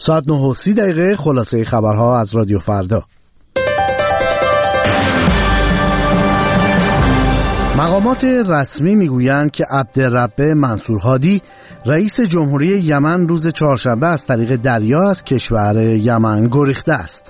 ساعت 9:30 خلاصه خبرها از رادیو فردا. مقامات رسمی میگویند که عبدالرب منصور هادی رئیس جمهوری یمن روز چهارشنبه از طریق دریا از کشور یمن گریخته است.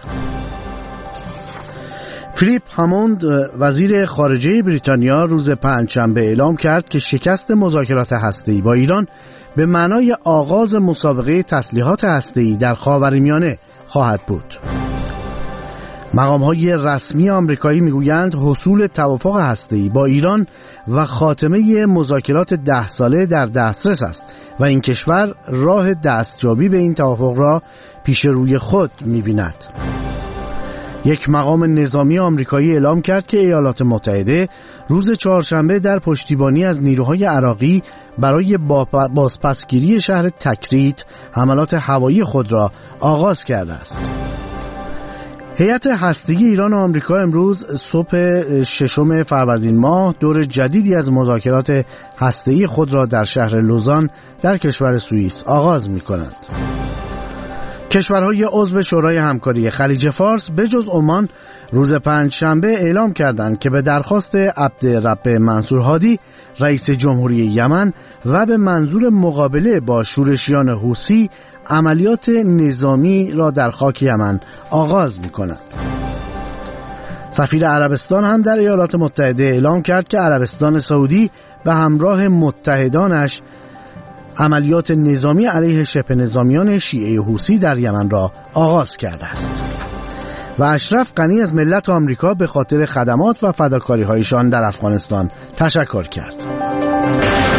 فیلیپ هاموند وزیر خارجه بریتانیا روز پنجشنبه اعلام کرد که شکست مذاکرات هسته‌ای با ایران به معنای آغاز مسابقه تسلیحات هسته‌ای در خاورمیانه خواهد بود. مقام‌های رسمی آمریکایی میگویند حصول توافق هسته‌ای با ایران و خاتمه مذاکرات 10 ساله در دسترس است و این کشور راه دستیابی به این توافق را پیش روی خود می‌بیند. یک مقام نظامی آمریکایی اعلام کرد که ایالات متحده روز چهارشنبه در پشتیبانی از نیروهای عراقی برای بازپسگیری شهر تکریت حملات هوایی خود را آغاز کرده است. هیئت هسته‌ای ایران و آمریکا امروز صبح 6 فروردین ماه دور جدیدی از مذاکرات هسته‌ای خود را در شهر لوزان در کشور سوئیس آغاز می‌کنند. کشورهای عضو شورای همکاری خلیج فارس به جز عمان روز پنجشنبه اعلام کردند که به درخواست عبدالرب منصور هادی رئیس جمهوری یمن و به منظور مقابله با شورشیان حوثی عملیات نظامی را در خاک یمن آغاز می‌کنند. سفیر عربستان هم در ایالات متحده اعلام کرد که عربستان سعودی به همراه متحدانش عملیات نظامی علیه شبه نظامیان شیعه حوثی در یمن را آغاز کرده است. و اشرف غنی از ملت آمریکا به خاطر خدمات و فداکاری‌هایشان در افغانستان تشکر کرد.